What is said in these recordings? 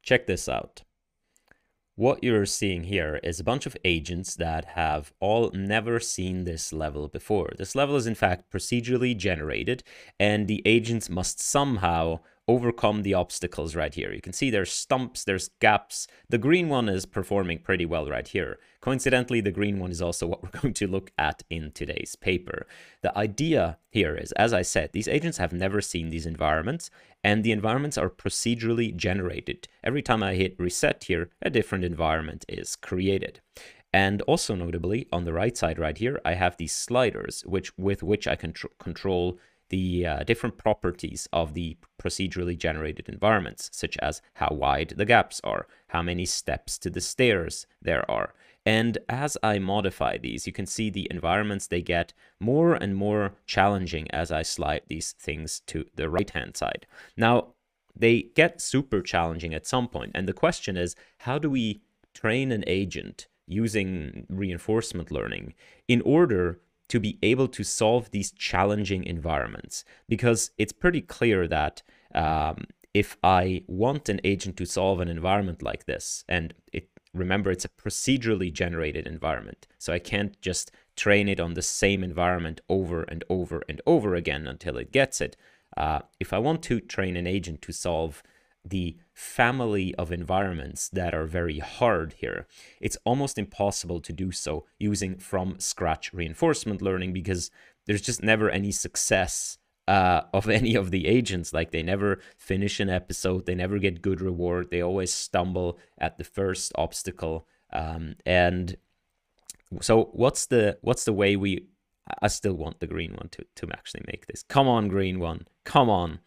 check this out. What you're seeing here is a bunch of agents that have all never seen this level before. This level is in fact procedurally generated, and the agents must somehow overcome the obstacles right here. You can see there's stumps, there's gaps. The green one is performing pretty well right here. Coincidentally, the green one is also what we're going to look at in today's paper. The idea here is, as I said, these agents have never seen these environments, and the environments are procedurally generated. Every time I hit reset here, a different environment is created. And also notably, on the right side right here, I have these sliders with which I can control the different properties of the procedurally generated environments, such as how wide the gaps are, how many steps to the stairs there are. And as I modify these, you can see the environments, they get more and more challenging as I slide these things to the right-hand side. Now, they get super challenging at some point, and the question is, how do we train an agent using reinforcement learning in order to be able to solve these challenging environments? Because it's pretty clear that if I want an agent to solve an environment like this, and remember, it's a procedurally generated environment, so I can't just train it on the same environment over and over and over again until it gets it. If I want to train an agent to solve the family of environments that are very hard here, it's almost impossible to do so using from scratch reinforcement learning, because there's just never any success of any of the agents. Like, they never finish an episode, they never get good reward, they always stumble at the first obstacle. And so what's the way I still want the green one to actually make this. Come on, green one, come on.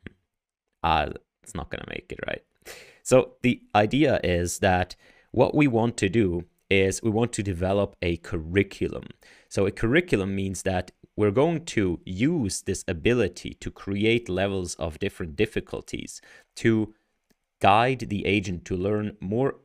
It's not gonna make it, right? So the idea is that what we want to do is we want to develop a curriculum. So a curriculum means that we're going to use this ability to create levels of different difficulties to guide the agent to learn more,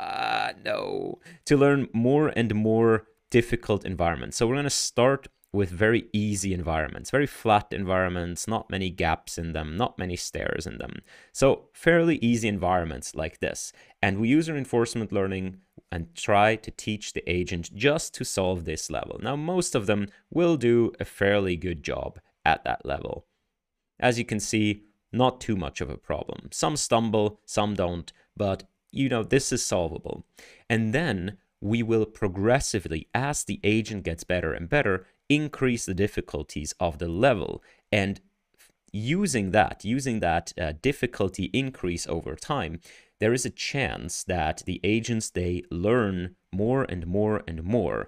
to learn more and more difficult environments. So we're going to start with very easy environments, very flat environments, not many gaps in them, not many stairs in them. So fairly easy environments like this. And we use reinforcement learning and try to teach the agent just to solve this level. Now, most of them will do a fairly good job at that level. As you can see, not too much of a problem. Some stumble, some don't, but this is solvable. And then we will progressively, as the agent gets better and better, increase the difficulties of the level. And using that difficulty increase over time, there is a chance that the agents, they learn more and more and more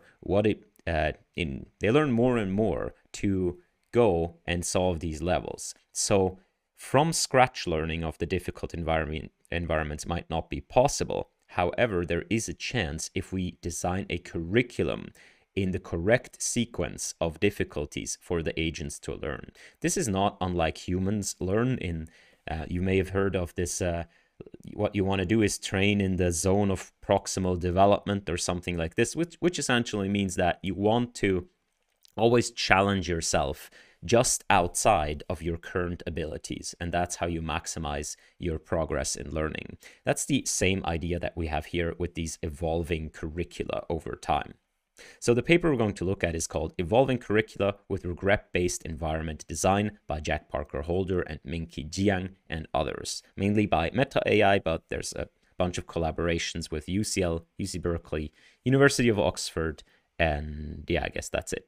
they learn more and more to go and solve these levels. So from scratch learning of the difficult environments might not be possible. However, there is a chance if we design a curriculum in the correct sequence of difficulties for the agents to learn. This is not unlike humans learn in, you may have heard of this, what you want to do is train in the zone of proximal development or something like this, which essentially means that you want to always challenge yourself just outside of your current abilities, and that's how you maximize your progress in learning. That's the same idea that we have here with these evolving curricula over time. So the paper we're going to look at is called Evolving Curricula with Regret-Based Environment Design by Jack Parker Holder and Minqi Jiang and others, mainly by Meta AI, but there's a bunch of collaborations with UCL, UC Berkeley, University of Oxford, and yeah, I guess that's it.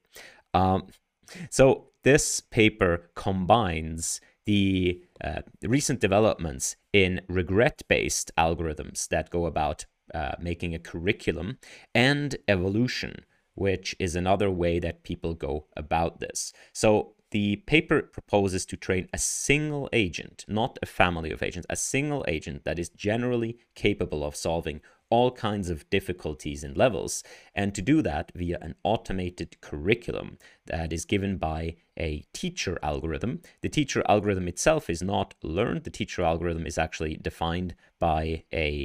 So this paper combines the recent developments in regret-based algorithms that go about making a curriculum, and evolution, which is another way that people go about this. So the paper proposes to train a single agent, not a family of agents, a single agent that is generally capable of solving all kinds of difficulties and levels, and to do that via an automated curriculum that is given by a teacher algorithm. The teacher algorithm itself is not learned. The teacher algorithm is actually defined by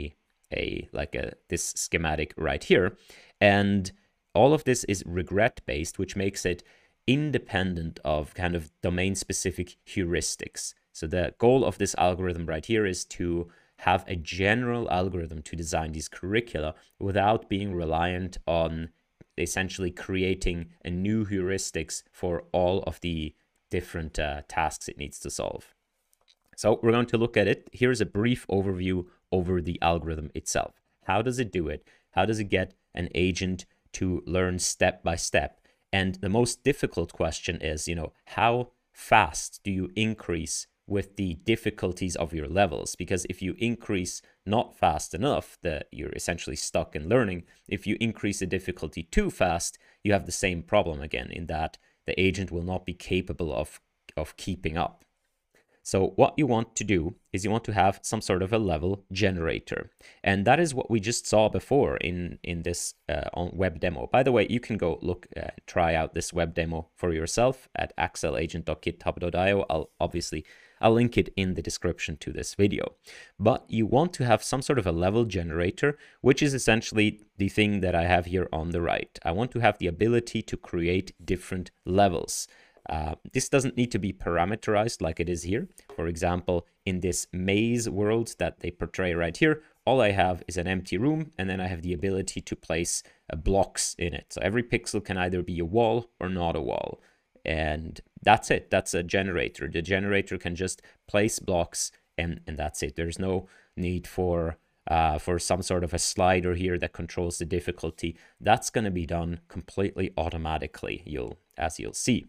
this schematic right here, and all of this is regret based, which makes it independent of kind of domain specific heuristics. So the goal of this algorithm right here is to have a general algorithm to design these curricula without being reliant on essentially creating a new heuristics for all of the different tasks it needs to solve. So we're going to look at it. Here's a brief overview over the algorithm itself. How does it do it? How does it get an agent to learn step by step? And the most difficult question is, how fast do you increase with the difficulties of your levels? Because if you increase not fast enough, you're essentially stuck in learning. If you increase the difficulty too fast, you have the same problem again, in that the agent will not be capable of keeping up. So what you want to do is you want to have some sort of a level generator. And that is what we just saw before in this on web demo. By the way, you can go try out this web demo for yourself at axelagent.github.io. I'll link it in the description to this video. But you want to have some sort of a level generator, which is essentially the thing that I have here on the right. I want to have the ability to create different levels. This doesn't need to be parameterized like it is here. For example, in this maze world that they portray right here, all I have is an empty room, and then I have the ability to place blocks in it. So every pixel can either be a wall or not a wall. And that's it. That's a generator. The generator can just place blocks, and that's it. There's no need for some sort of a slider here that controls the difficulty. That's going to be done completely automatically, as you'll see.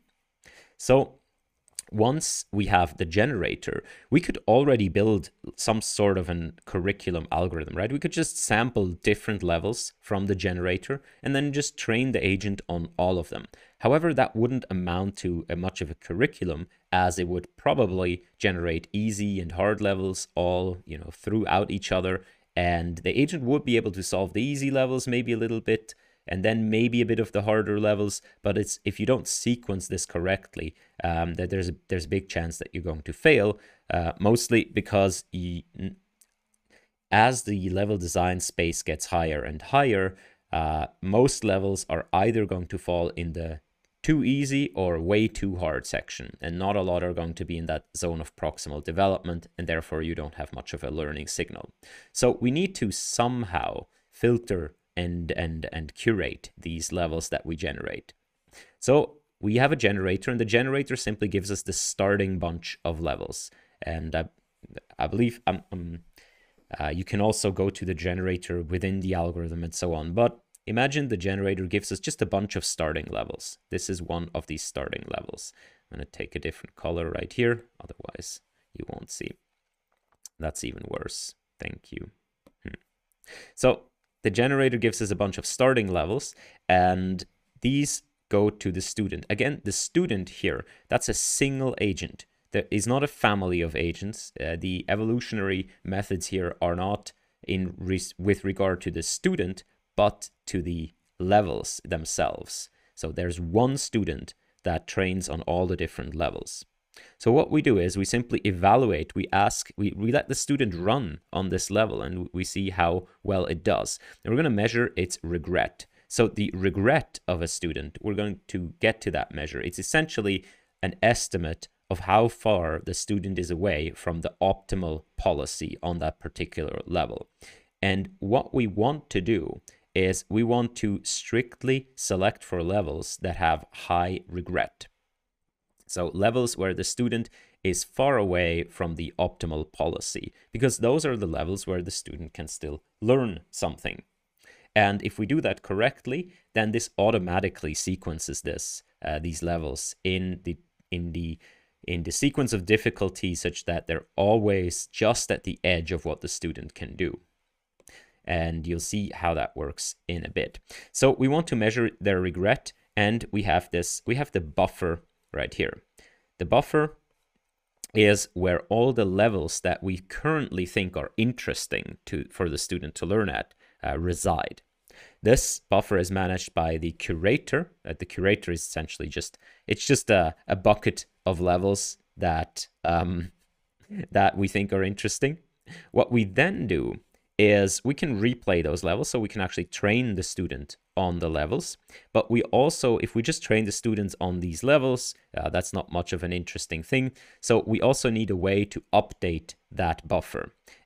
So once we have the generator, we could already build some sort of a curriculum algorithm, right? We could just sample different levels from the generator and then just train the agent on all of them. However, that wouldn't amount to much of a curriculum, as it would probably generate easy and hard levels all, throughout each other. And the agent would be able to solve the easy levels maybe a little bit, and then maybe a bit of the harder levels. But if you don't sequence this correctly, that there's a big chance that you're going to fail, mostly because as the level design space gets higher and higher, most levels are either going to fall in the too easy or way too hard section, and not a lot are going to be in that zone of proximal development, and therefore you don't have much of a learning signal. So we need to somehow filter and curate these levels that we generate. So we have a generator, and the generator simply gives us the starting bunch of levels. And I believe you can also go to the generator within the algorithm and so on. But imagine the generator gives us just a bunch of starting levels. This is one of these starting levels. I'm going to take a different color right here, otherwise you won't see. That's even worse. Thank you. So the generator gives us a bunch of starting levels, and these go to the student. Again, the student here, that's a single agent. There is not a family of agents. The evolutionary methods here are not with regard to the student, but to the levels themselves. So there's one student that trains on all the different levels. So what we do is we simply evaluate, we let the student run on this level, and we see how well it does. And we're going to measure its regret. So the regret of a student, we're going to get to that measure. It's essentially an estimate of how far the student is away from the optimal policy on that particular level. And what we want to do is we want to strictly select for levels that have high regret. So levels where the student is far away from the optimal policy, because those are the levels where the student can still learn something. And if we do that correctly, then this automatically sequences these levels in the sequence of difficulty, such that they're always just at the edge of what the student can do. And you'll see how that works in a bit. So we want to measure their regret, and we have the buffer right here. The buffer is where all the levels that we currently think are interesting for the student to learn at reside. This buffer is managed by the curator. The curator is essentially just a bucket of levels that we think are interesting. What we then do is we can replay those levels, so we can actually train the student on the levels. But we also, if we just train the students on these levels, that's not much of an interesting thing. So we also need a way to update that buffer.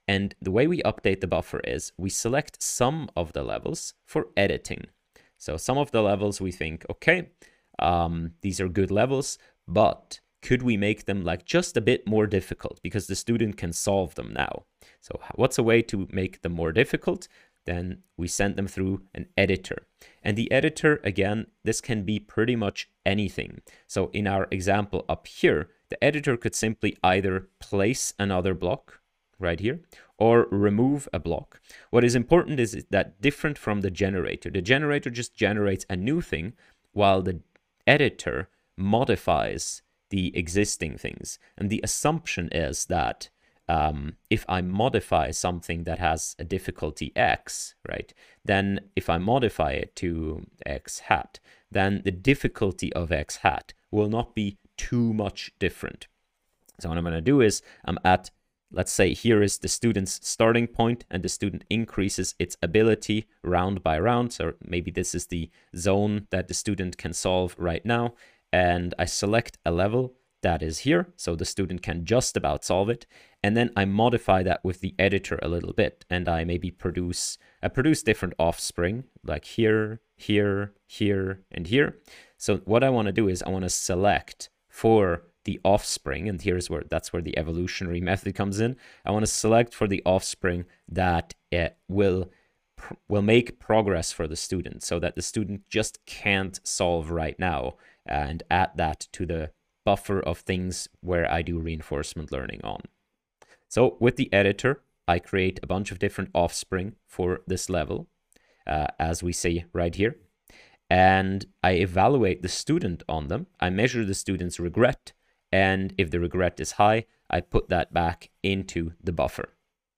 And the way we update the buffer is we select some of the levels for editing. So some of the levels we think, okay, these are good levels, but could we make them like just a bit more difficult because the student can solve them now? So what's a way to make them more difficult? Then we send them through an editor. And the editor, again, this can be pretty much anything. So in our example up here, the editor could simply either place another block right here or remove a block. What is important is that different from the generator just generates a new thing, while the editor modifies the existing things. And the assumption is that if I modify something that has a difficulty X, right, then if I modify it to X hat, then the difficulty of X hat will not be too much different. So what I'm going to do is I'm at, let's say here is the student's starting point, and the student increases its ability round by round. So maybe this is the zone that the student can solve right now. And I select a level that is here, so the student can just about solve it. And then I modify that with the editor a little bit, and I maybe produce different offspring, like here, here, here, and here. So what I want to do is I want to select for the offspring, and that's where the evolutionary method comes in. I want to select for the offspring that will make progress for the student, so that the student just can't solve right now, and add that to the buffer of things where I do reinforcement learning on. So with the editor, I create a bunch of different offspring for this level, as we see right here. And I evaluate the student on them. I measure the student's regret. And if the regret is high, I put that back into the buffer.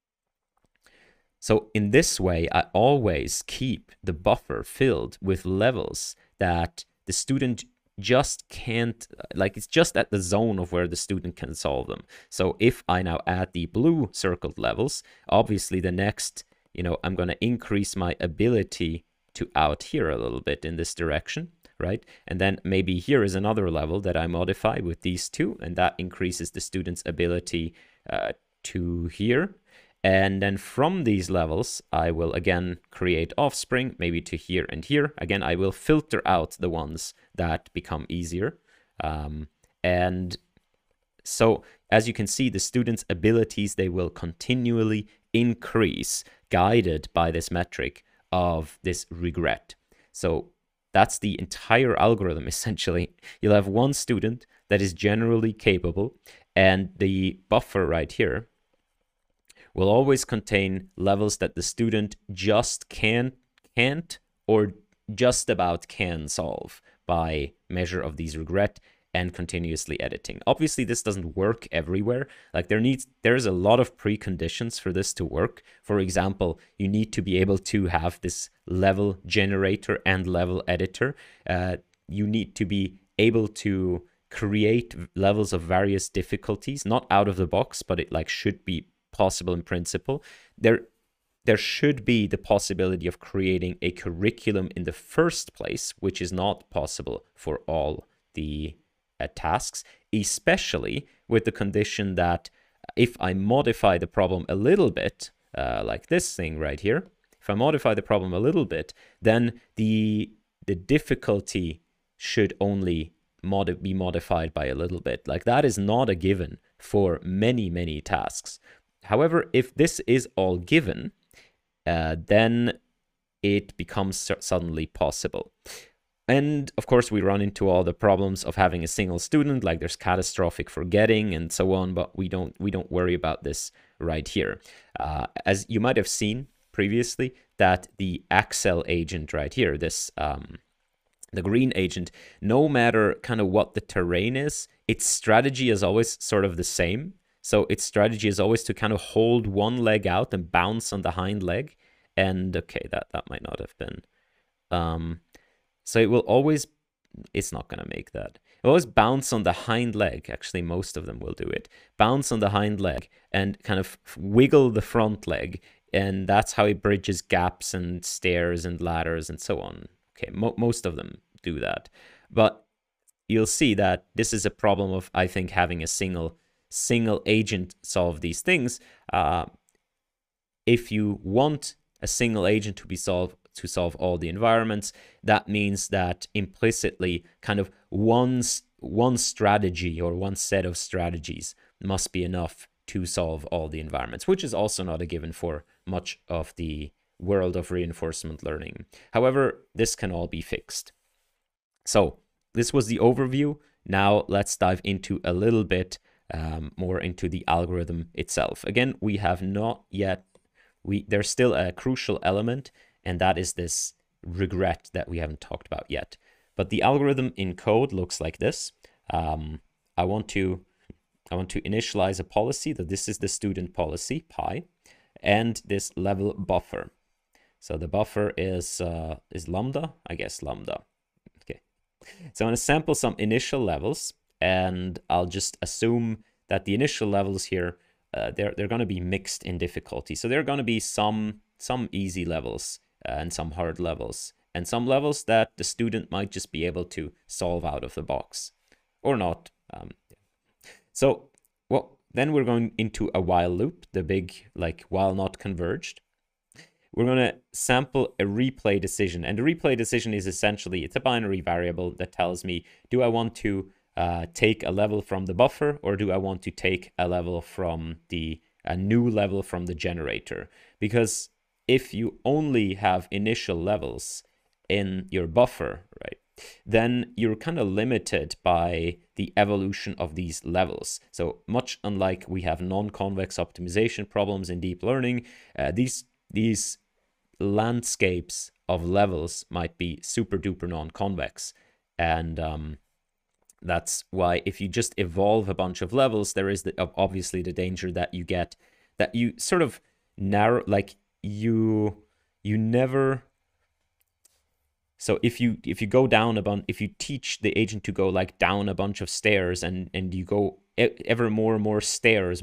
So in this way, I always keep the buffer filled with levels that the student just can't, like it's just at the zone of where the student can solve them. So if I now add the blue circled levels, obviously the next, I'm going to increase my ability to out here a little bit in this direction, right? And then maybe here is another level that I modify with these two, and that increases the student's ability to here. And then from these levels, I will again create offspring, maybe to here and here. Again, I will filter out the ones that become easier. And so as you can see, the student's abilities, they will continually increase, guided by this metric of this regret. So that's the entire algorithm, essentially. You'll have one student that is generally capable, and the buffer right here will always contain levels that the student just can't or just about can solve by measure of these regret and continuously editing. Obviously, this doesn't work everywhere. Like there's a lot of preconditions for this to work. For example, you need to be able to have this level generator and level editor. You need to be able to create levels of various difficulties, not out of the box, but it should be possible in principle. There should be the possibility of creating a curriculum in the first place, which is not possible for all the tasks, especially with the condition that if I modify the problem a little bit, like this thing right here, if I modify the problem a little bit, then the difficulty should only be modified by a little bit. Like that is not a given for many tasks. However, if this is all given, then it becomes suddenly possible. And of course, we run into all the problems of having a single student, like there's catastrophic forgetting and so on, but we don't worry about this right here. As you might have seen previously, that the Accel agent right here, this the green agent, no matter kind of what the terrain is, its strategy is always sort of the same. So its strategy is always to kind of hold one leg out and bounce on the hind leg. And okay, that might not have been. So it will always, it's not going to make that. It will always bounce on the hind leg. Actually, most of them will do it. Bounce on the hind leg and kind of wiggle the front leg. And that's how it bridges gaps and stairs and ladders and so on. Okay, most of them do that. But you'll see that this is a problem of, I think, having a single agent solve these things. if you want a single agent to solve all the environments, that means that implicitly kind of one strategy or one set of strategies must be enough to solve all the environments, which is also not a given for much of the world of reinforcement learning. However, this can all be fixed. So this was the overview. Now let's dive into a little bit more into the algorithm itself. Again, we have not yet, there's still a crucial element, and that is this regret that we haven't talked about yet. But the algorithm in code looks like this. I want to initialize a policy, that this is the student policy, pi, and this level buffer. So the buffer is lambda, I guess lambda. Okay. So I'm going to sample some initial levels, and I'll just assume that the initial levels here, they're going to be mixed in difficulty. So there are going to be some easy levels and some hard levels, and some levels that the student might just be able to solve out of the box or not. So, well, then we're going into a while loop, the big, like, while not converged. We're going to sample a replay decision. And the replay decision is essentially, it's a binary variable that tells me, do I want to take a level from the buffer, or do I want to take a level from a new level from the generator? Because if you only have initial levels in your buffer, right, then you're kind of limited by the evolution of these levels. So much unlike we have non-convex optimization problems in deep learning, these landscapes of levels might be super duper non-convex. And that's why if you just evolve a bunch of levels, there is obviously the danger that you sort of narrow, like you never. So if you go down a bunch, if you teach the agent to go like down a bunch of stairs, and you go ever more and more stairs,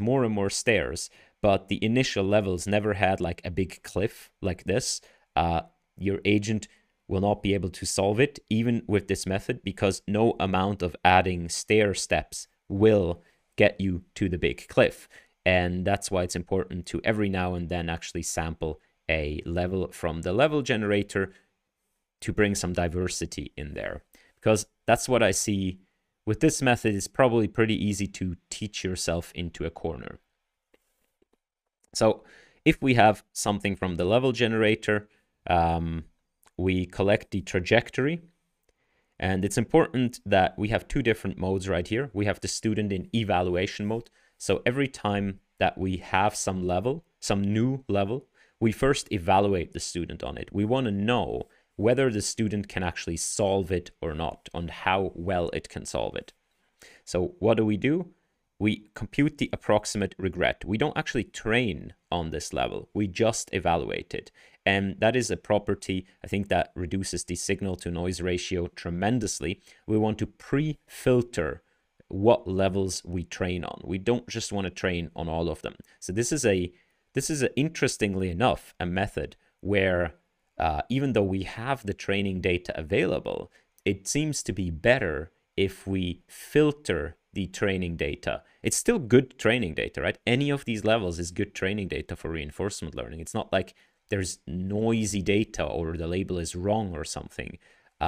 but the initial levels never had like a big cliff like this, your agent will not be able to solve it even with this method, because no amount of adding stair steps will get you to the big cliff. And that's why it's important to every now and then actually sample a level from the level generator to bring some diversity in there, because that's what I see with this method. It's probably pretty easy to teach yourself into a corner. So if we have something from the level generator, we collect the trajectory, and it's important that we have two different modes right here. We have the student in evaluation mode. So every time that we have some new level, we first evaluate the student on it. We want to know whether the student can actually solve it or not, and how well it can solve it. So what do? We compute the approximate regret. We don't actually train on this level, we just evaluate it. And that is a property, I think, that reduces the signal to noise ratio tremendously. We want to pre-filter what levels we train on. We don't just want to train on all of them. So this is interestingly enough, a method where even though we have the training data available, it seems to be better if we filter the training data. It's still good training data, right? Any of these levels is good training data for reinforcement learning. It's not like there's noisy data or the label is wrong or something.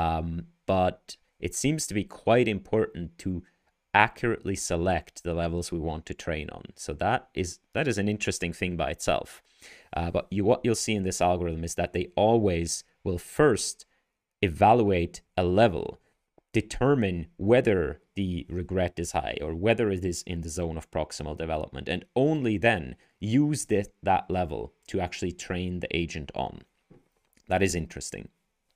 But it seems to be quite important to accurately select the levels we want to train on. So that is an interesting thing by itself. But what you'll see in this algorithm is that they always will first evaluate a level, determine whether the regret is high or whether it is in the zone of proximal development, and only then use that level to actually train the agent on. That is interesting.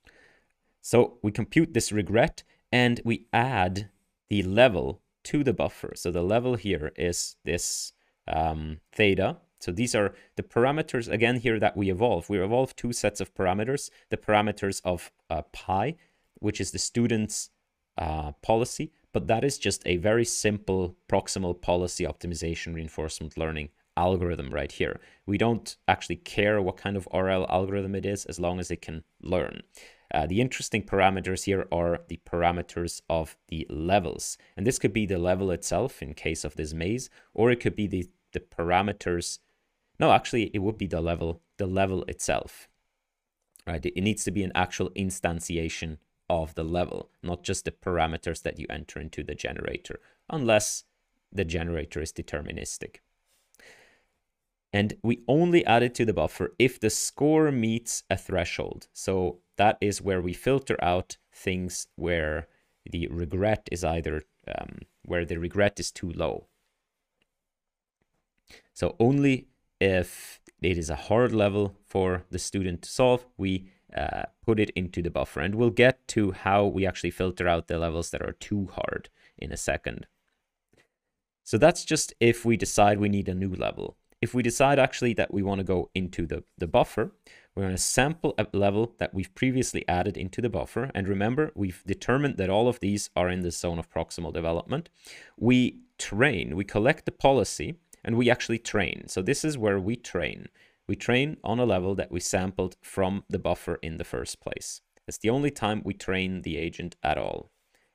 So we compute this regret and we add the level to the buffer. So the level here is this theta. So these are the parameters, again, here that we evolve. We evolve two sets of parameters, the parameters of pi, which is the student's policy, but that is just a very simple proximal policy optimization reinforcement learning algorithm right here. We don't actually care what kind of RL algorithm it is, as long as it can learn. The interesting parameters here are the parameters of the levels. And this could be the level itself in case of this maze, or it could be the parameters No, actually, it would be the level itself, right? It needs to be an actual instantiation of the level, not just the parameters that you enter into the generator, unless the generator is deterministic. And we only add it to the buffer if the score meets a threshold. So that is where we filter out things where the regret is either, where the regret is too low. So only if it is a hard level for the student to solve, we put it into the buffer. And we'll get to how we actually filter out the levels that are too hard in a second. So that's just if we decide we need a new level. If we decide actually that we want to go into the buffer, we're going to sample a level that we've previously added into the buffer. And remember, we've determined that all of these are in the zone of proximal development. We train, we collect the policy, and we actually train. So this is where we train. We train on a level that we sampled from the buffer in the first place. It's the only time we train the agent at all.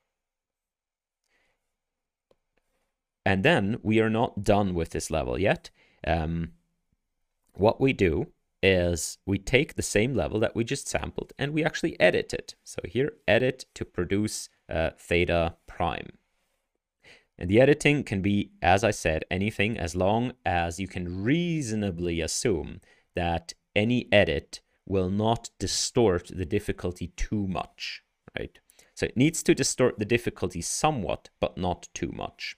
And then we are not done with this level yet. What we do is we take the same level that we just sampled and we actually edit it. So here, edit to produce theta prime. And the editing can be, as I said, anything as long as you can reasonably assume that any edit will not distort the difficulty too much, right? So it needs to distort the difficulty somewhat, but not too much.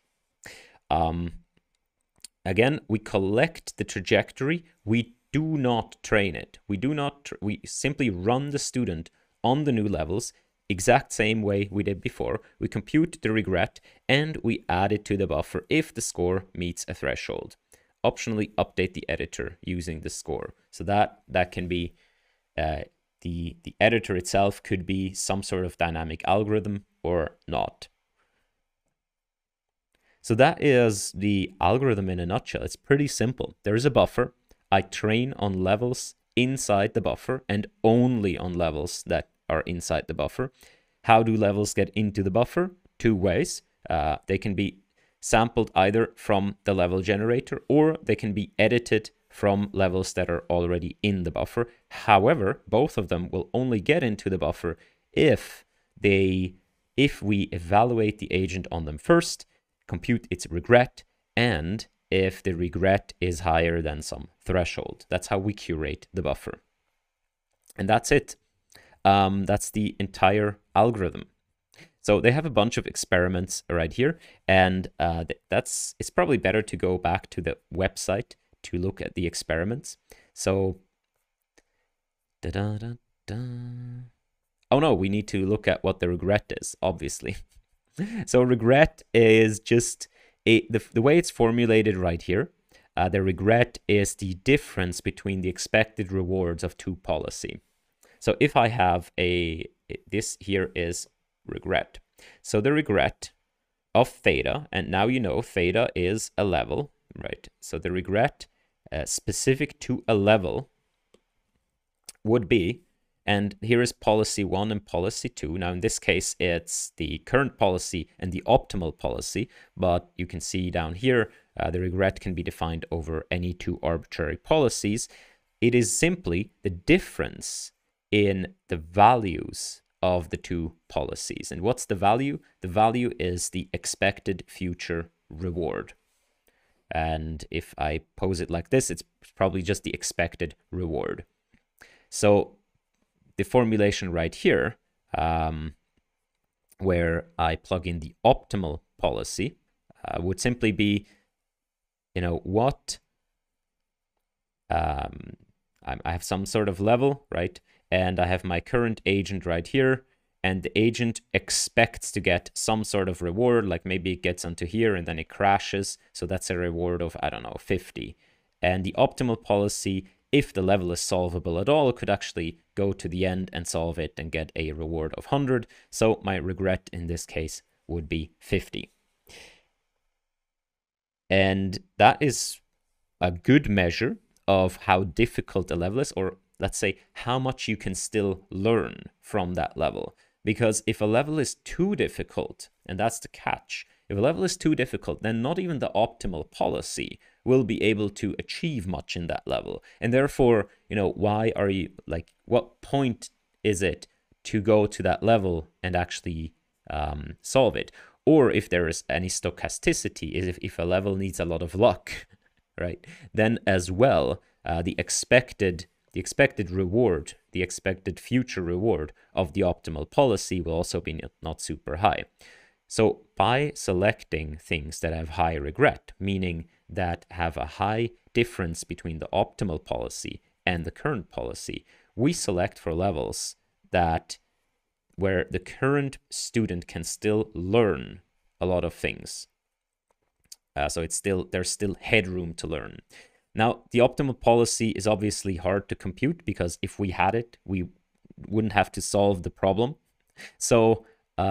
Again, we collect the trajectory. We do not train it. We simply run the student on the new levels, exact same way we did before. We compute the regret and we add it to the buffer if the score meets a threshold. Optionally update the editor using the score. So that can be, the editor itself could be some sort of dynamic algorithm or not. So that is the algorithm in a nutshell. It's pretty simple. There is a buffer. I train on levels inside the buffer and only on levels that are inside the buffer. How do levels get into the buffer? Two ways. They can be sampled either from the level generator or they can be edited from levels that are already in the buffer. However, both of them will only get into the buffer if we evaluate the agent on them first, compute its regret, and if the regret is higher than some threshold. That's how we curate the buffer. And that's it. That's the entire algorithm. So they have a bunch of experiments right here, and it's probably better to go back to the website to look at the experiments. So, oh no, we need to look at what the regret is, obviously. So regret is just the way it's formulated right here. The regret is the difference between the expected rewards of two policy. So if I have this here is regret. So the regret of theta, and now you know theta is a level, right? So the regret specific to a level would be, and here is policy 1 and policy 2. Now, in this case, it's the current policy and the optimal policy, but you can see down here, the regret can be defined over any two arbitrary policies. It is simply the difference in the values of the two policies. And what's the value? The value is the expected future reward. And if I pose it like this, it's probably just the expected reward. So the formulation right here, where I plug in the optimal policy, would simply be, what I have some sort of level, right? And I have my current agent right here, and the agent expects to get some sort of reward, like maybe it gets onto here and then it crashes. So that's a reward of, I don't know, 50. And the optimal policy, if the level is solvable at all, could actually go to the end and solve it and get a reward of 100. So my regret in this case would be 50. And that is a good measure of how difficult a level is, or let's say how much you can still learn from that level. Because if a level is too difficult, and that's the catch, If a level is too difficult, then not even the optimal policy will be able to achieve much in that level. And therefore, why are you, like, what point is it to go to that level and actually solve it? Or if there is any stochasticity, if a level needs a lot of luck, right, then as well, the expected reward, the expected future reward of the optimal policy will also be not super high. So by selecting things that have high regret, meaning that have a high difference between the optimal policy and the current policy, we select for levels where the current student can still learn a lot of things. So there's still headroom to learn. Now, the optimal policy is obviously hard to compute because if we had it, we wouldn't have to solve the problem. So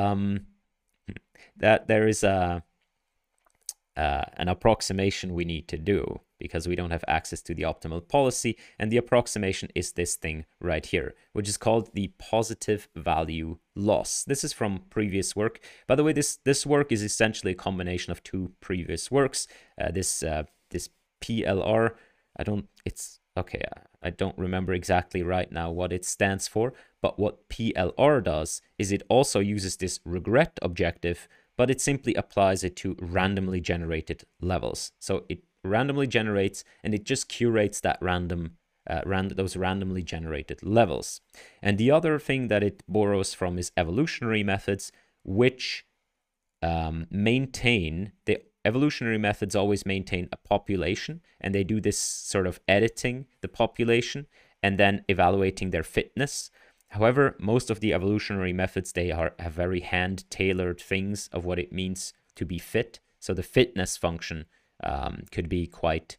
that there is an approximation we need to do because we don't have access to the optimal policy. And the approximation is this thing right here, which is called the positive value loss. This is from previous work. By the way, this work is essentially a combination of two previous works. This PLR, I don't remember exactly right now what it stands for, but what PLR does is it also uses this regret objective, but it simply applies it to randomly generated levels. So it randomly generates and it just curates that those randomly generated levels. And the other thing that it borrows from is evolutionary methods, which evolutionary methods always maintain a population, and they do this sort of editing the population and then evaluating their fitness. However, most of the evolutionary methods, they have very hand-tailored things of what it means to be fit. So the fitness function could be quite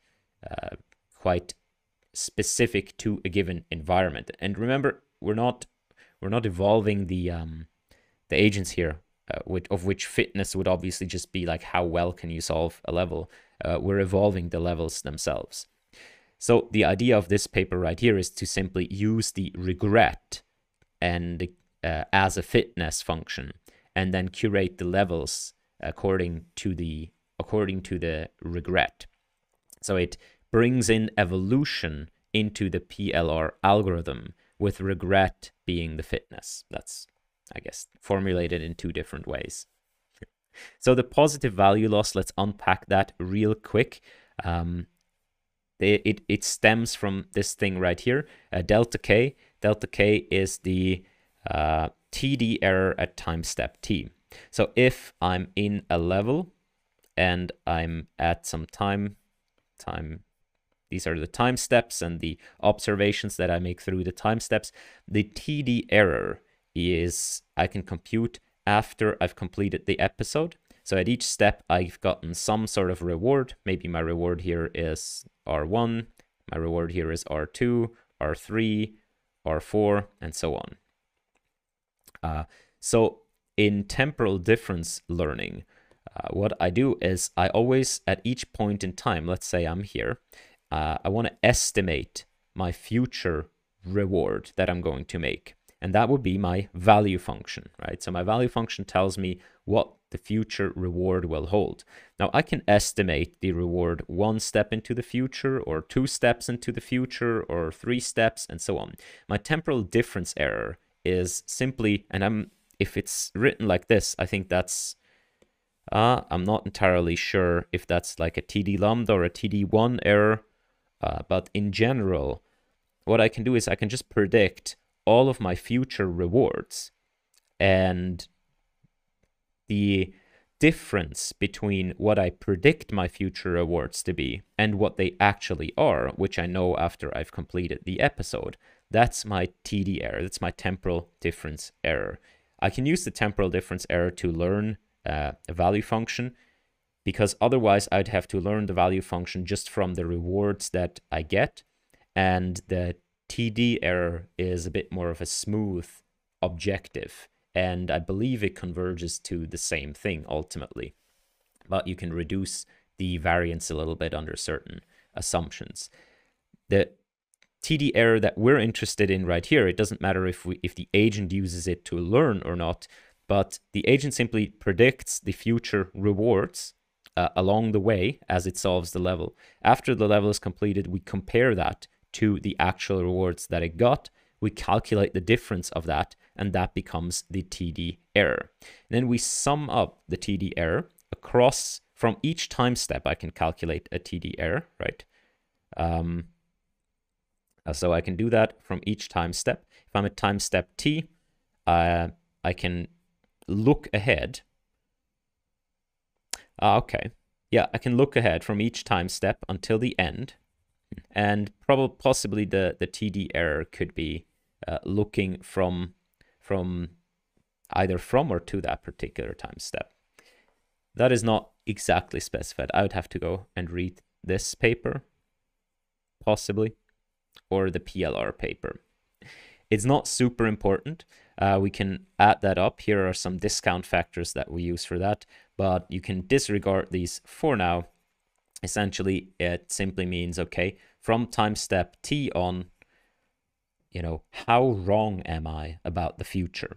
specific to a given environment. And remember, we're not evolving the agents here, of which fitness would obviously just be like how well can you solve a level. We're evolving the levels themselves. So the idea of this paper right here is to simply use the regret and as a fitness function, and then curate the levels according to the regret. So it brings in evolution into the PLR algorithm, with regret being the fitness. That's, I guess, formulated in two different ways. So the positive value loss, let's unpack that real quick. It stems from this thing right here, delta K. Delta K is the TD error at time step T. So if I'm in a level and I'm at some time, these are the time steps and the observations that I make through the time steps, the TD error is I can compute after I've completed the episode. So at each step, I've gotten some sort of reward. Maybe my reward here is R1, my reward here is R2, R3, R4, and so on. So in temporal difference learning, what I do is I always, at each point in time, let's say I'm here, I want to estimate my future reward that I'm going to make. And that would be my value function, right? So my value function tells me what the future reward will hold. Now I can estimate the reward 1 step into the future, or 2 steps into the future, or 3 steps, and so on. My temporal difference error is simply, and if it's written like this, I think that's, I'm not entirely sure if that's like a TD lambda or a TD1 error, but in general, what I can do is I can just predict all of my future rewards, and the difference between what I predict my future rewards to be and what they actually are, which I know after I've completed the episode, that's my TD error. That's my temporal difference error. I can use the temporal difference error to learn a value function, because otherwise I'd have to learn the value function just from the rewards that I get, and the TD error is a bit more of a smooth objective, and I believe it converges to the same thing ultimately, but you can reduce the variance a little bit under certain assumptions. The TD error that we're interested in right here, it doesn't matter if the agent uses it to learn or not. but the agent simply predicts the future rewards along the way as it solves the level. After the level is completed, we compare that to the actual rewards that it got. We calculate the difference of that, and that becomes the TD error. And then we sum up the TD error across from each time step. I can calculate a TD error, right? So I can do that from each time step. If I'm at time step T, I can look ahead. Okay. Yeah, I can look ahead from each time step until the end. And possibly the TD error could be looking from either from or to that particular time step. That is not exactly specified. I would have to go and read this paper, possibly, or the PLR paper. It's not super important. We can add that up. Here are some discount factors that we use for that, but you can disregard these for now. Essentially, it simply means, okay, from time step T on, you know, how wrong am I about the future?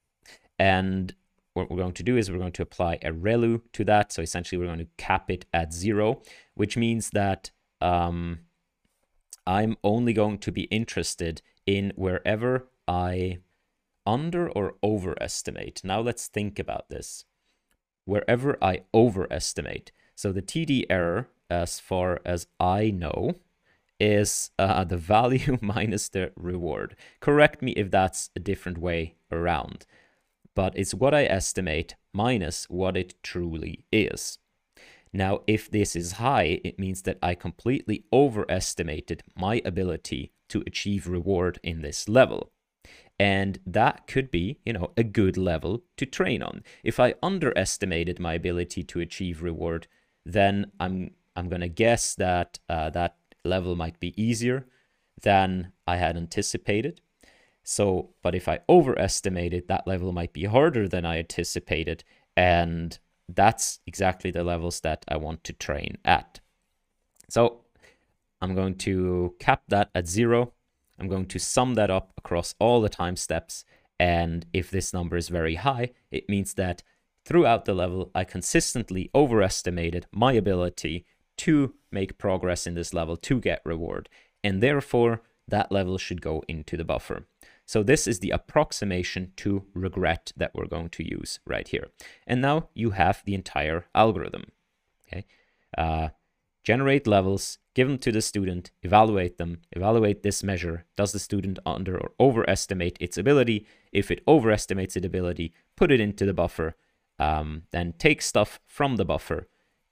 And what we're going to do is we're going to apply a ReLU to that. So essentially, we're going to cap it at 0, which means that I'm only going to be interested in wherever I under or overestimate. Now let's think about this. Wherever I overestimate. So the TD error, as far as I know, is the value minus the reward. Correct me if that's a different way around. But it's what I estimate minus what it truly is. Now, if this is high, it means that I completely overestimated my ability to achieve reward in this level. And that could be, you know, a good level to train on. If I underestimated my ability to achieve reward, then I'm going to guess that that level might be easier than I had anticipated. So, but if I overestimated, that level might be harder than I anticipated, and that's exactly the levels that I want to train at. So I'm going to cap that at 0. I'm going to sum that up across all the time steps, and if this number is very high, it means that throughout the level, I consistently overestimated my ability to make progress in this level to get reward, and therefore that level should go into the buffer. So this is the approximation to regret that we're going to use right here. And now you have the entire algorithm. Okay, generate levels, give them to the student, evaluate them, evaluate this measure. Does the student under or overestimate its ability? If it overestimates its ability, put it into the buffer, then take stuff from the buffer,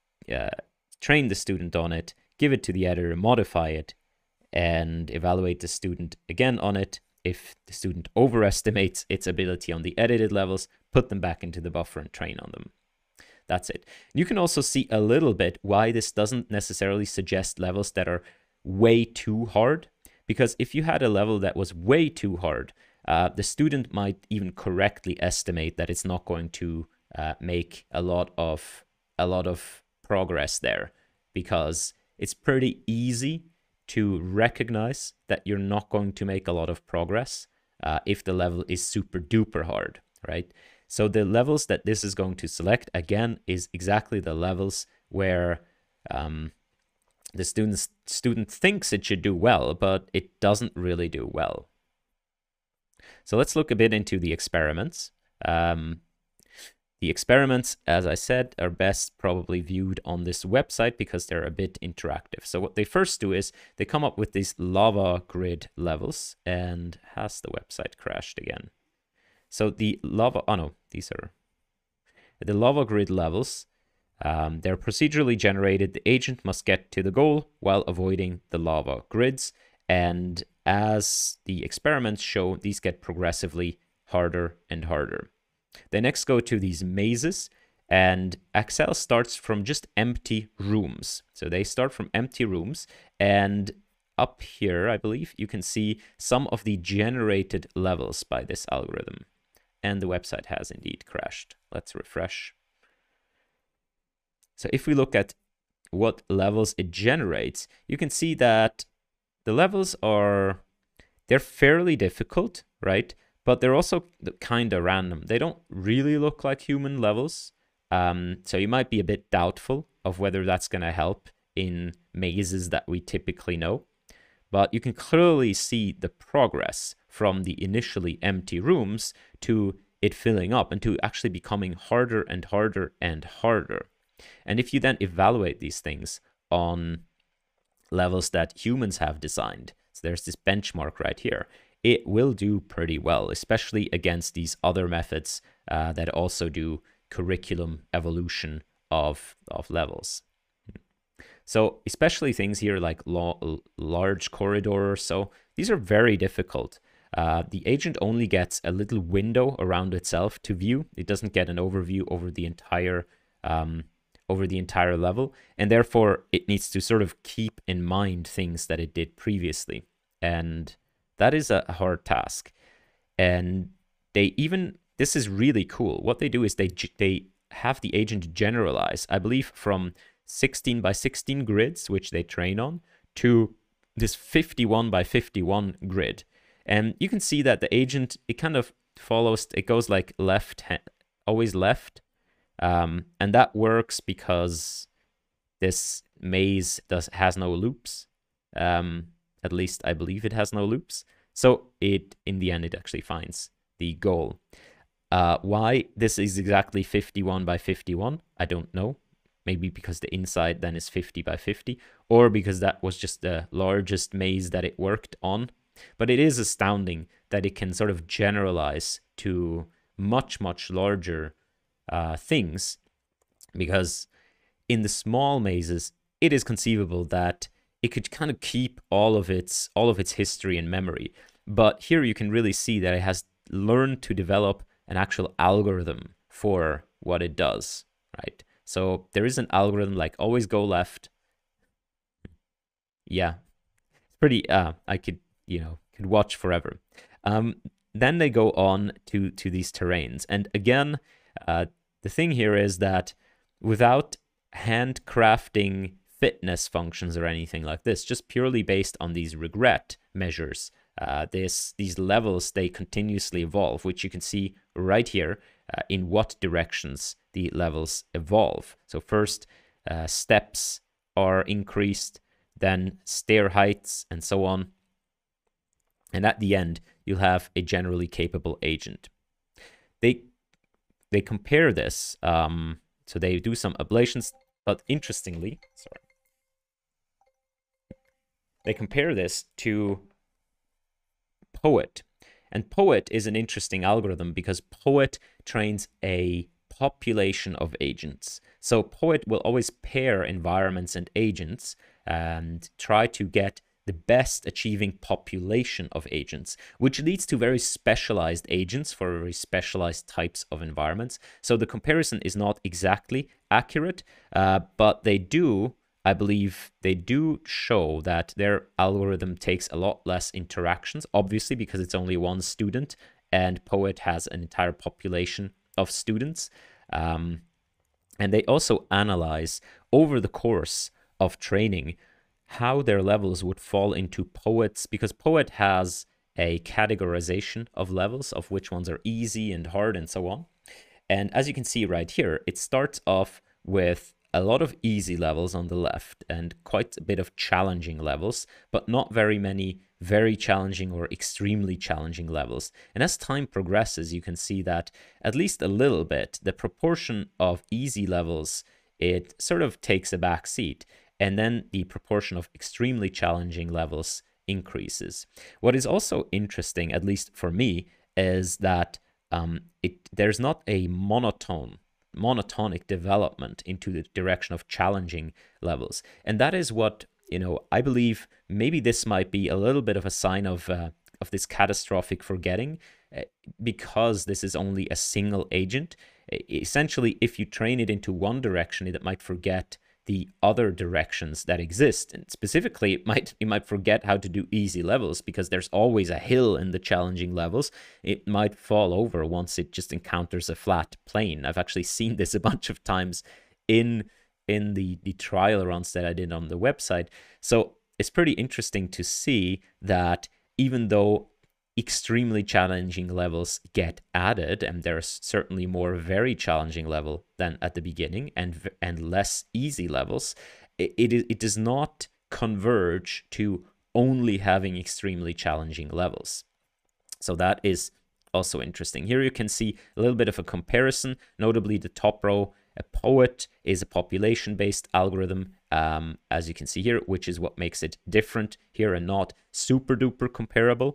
train the student on it, give it to the editor, modify it, and evaluate the student again on it. If the student overestimates its ability on the edited levels, put them back into the buffer and train on them. That's it. You can also see a little bit why this doesn't necessarily suggest levels that are way too hard, because if you had a level that was way too hard, the student might even correctly estimate that it's not going to make a lot of progress there, because it's pretty easy to recognize that you're not going to make a lot of progress if the level is super duper hard, right? So the levels that this is going to select, again, is exactly the levels where the student thinks it should do well, but it doesn't really do well. So let's look a bit into the experiments. The experiments, as I said, are best probably viewed on this website because they're a bit interactive. So what they first do is they come up with these lava grid levels. And has the website crashed again? So the lava, oh no, these are the lava grid levels. They're procedurally generated. The agent must get to the goal while avoiding the lava grids. And as the experiments show, these get progressively harder and harder. They next go to these mazes, and Accel starts from just empty rooms. So they start from empty rooms, and up here, I believe, you can see some of the generated levels by this algorithm. And the website has indeed crashed. Let's refresh. So if we look at what levels it generates, you can see that the levels they're fairly difficult, right? but they're also kind of random. They don't really look like human levels, so you might be a bit doubtful of whether that's going to help in mazes that we typically know. But you can clearly see the progress from the initially empty rooms to it filling up and to actually becoming harder and harder and harder. And if you then evaluate these things on levels that humans have designed, so there's this benchmark right here, it will do pretty well, especially against these other methods that also do curriculum evolution of levels. So especially things here like large corridor or so, these are very difficult. The agent only gets a little window around itself to view. It doesn't get an overview over the entire level, and therefore it needs to sort of keep in mind things that it did previously. And that is a hard task. And this is really cool. What they do is they have the agent generalize, I believe, from 16 by 16 grids, which they train on, to this 51 by 51 grid. And you can see that the agent, it kind of follows, it goes like always left. And that works because this maze has no loops. At least I believe it has no loops. So in the end, it actually finds the goal. Why this is exactly 51 by 51, I don't know. Maybe because the inside then is 50 by 50, or because that was just the largest maze that it worked on. But it is astounding that it can sort of generalize to much, much larger things, because in the small mazes, it is conceivable that it could kind of keep all of its history and memory. But here you can really see that it has learned to develop an actual algorithm for what it does, right? So there is an algorithm like always go left. Yeah, it's pretty, I could watch forever. Then they go on to these terrains. And again, the thing here is that without handcrafting fitness functions or anything like this, just purely based on these regret measures, these levels, they continuously evolve, which you can see right here in what directions the levels evolve. So first, steps are increased, then stair heights, and so on. And at the end, you'll have a generally capable agent. They compare this, so they do some ablations, but interestingly, they compare this to POET. And POET is an interesting algorithm because POET trains a population of agents. So POET will always pair environments and agents and try to get the best achieving population of agents, which leads to very specialized agents for very specialized types of environments. So the comparison is not exactly accurate, but they do, I believe, they do show that their algorithm takes a lot less interactions, obviously because it's only one student, and POET has an entire population of students. And they also analyze over the course of training how their levels would fall into POET's, because POET has a categorization of levels of which ones are easy and hard and so on. And as you can see right here, it starts off with a lot of easy levels on the left and quite a bit of challenging levels, but not very many very challenging or extremely challenging levels. And as time progresses, you can see that at least a little bit, the proportion of easy levels, it sort of takes a back seat. And then the proportion of extremely challenging levels increases. What is also interesting, at least for me, is that there's not a monotonic development into the direction of challenging levels. And that is what, I believe maybe this might be a little bit of a sign of this catastrophic forgetting, because this is only a single agent. Essentially, if you train it into one direction, it might forget the other directions that exist. And specifically, it might forget how to do easy levels because there's always a hill in the challenging levels. It might fall over once it just encounters a flat plane. I've actually seen this a bunch of times in the trial runs that I did on the website. So it's pretty interesting to see that even though extremely challenging levels get added, and there's certainly more very challenging level than at the beginning, and less easy levels, it does not converge to only having extremely challenging levels. So that is also interesting. Here you can see a little bit of a comparison. Notably, the top row, a POET, is a population-based algorithm, as you can see here, which is what makes it different here and not super duper comparable.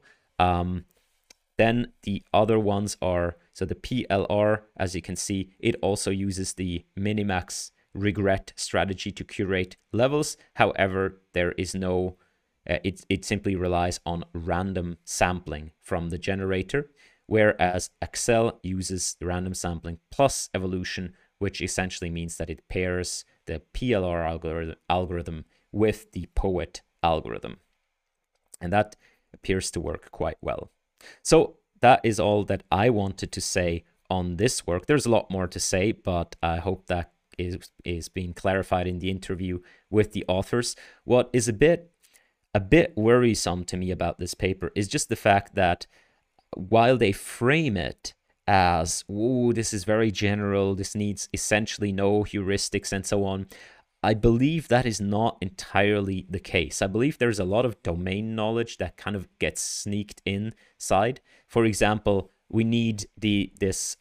Then the other ones are, so the PLR, as you can see, it also uses the minimax regret strategy to curate levels. However, there is no, it simply relies on random sampling from the generator, whereas Accel uses the random sampling plus evolution, which essentially means that it pairs the PLR algorithm with the POET algorithm. And that appears to work quite well. So that is all that I wanted to say on this work. There's a lot more to say, but I hope that is being clarified in the interview with the authors. What is a bit worrisome to me about this paper is just the fact that while they frame it as, "Ooh, this is very general, this needs essentially no heuristics and so on," I believe that is not entirely the case. I believe there's a lot of domain knowledge that kind of gets sneaked inside. For example, we need this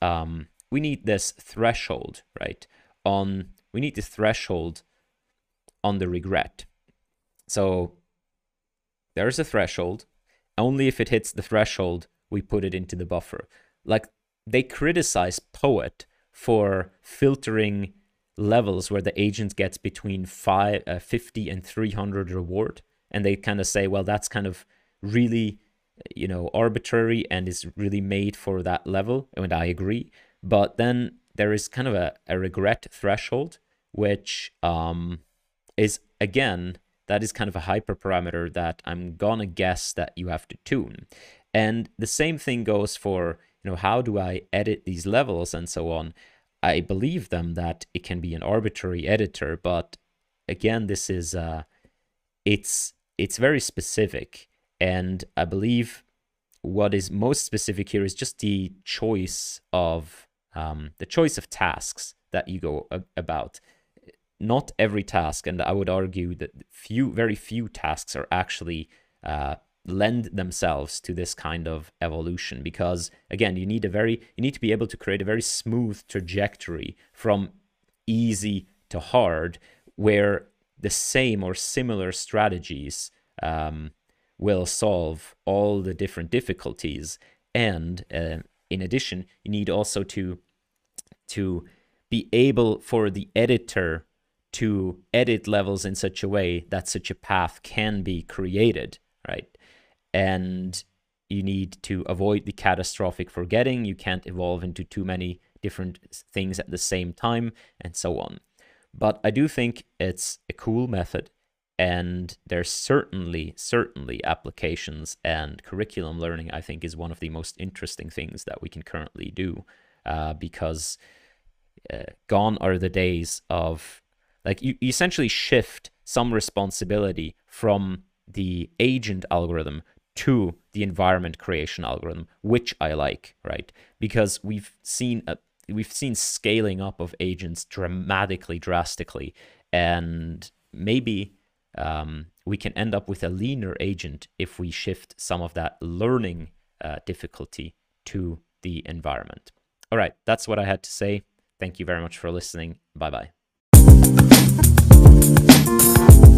threshold, right? We need the threshold on the regret. So there's a threshold. Only if it hits the threshold, we put it into the buffer. Like, they criticize POET for filtering levels where the agent gets between 50 and 300 reward. And they kind of say, well, that's kind of really, arbitrary and is really made for that level. And I agree. But then there is kind of a regret threshold, which is, again, that is kind of a hyperparameter that I'm gonna guess that you have to tune. And the same thing goes for, how do I edit these levels and so on. I believe them that it can be an arbitrary editor, but again, this is, it's very specific. And I believe what is most specific here is just the choice of tasks that you go about. Not every task, and I would argue that very few tasks are actually lend themselves to this kind of evolution, because again, you need to be able to create a very smooth trajectory from easy to hard, where the same or similar strategies will solve all the different difficulties. And in addition, you need also to be able for the editor to edit levels in such a way that such a path can be created, right? And you need to avoid the catastrophic forgetting. You can't evolve into too many different things at the same time, and so on. But I do think it's a cool method, and there's certainly applications, and curriculum learning, I think, is one of the most interesting things that we can currently do, because gone are the days of, like, you essentially shift some responsibility from the agent algorithm to the environment creation algorithm, which I like, right? Because we've seen scaling up of agents drastically, and maybe we can end up with a leaner agent if we shift some of that learning difficulty to the environment. All right, that's what I had to say. Thank you very much for listening. Bye-bye.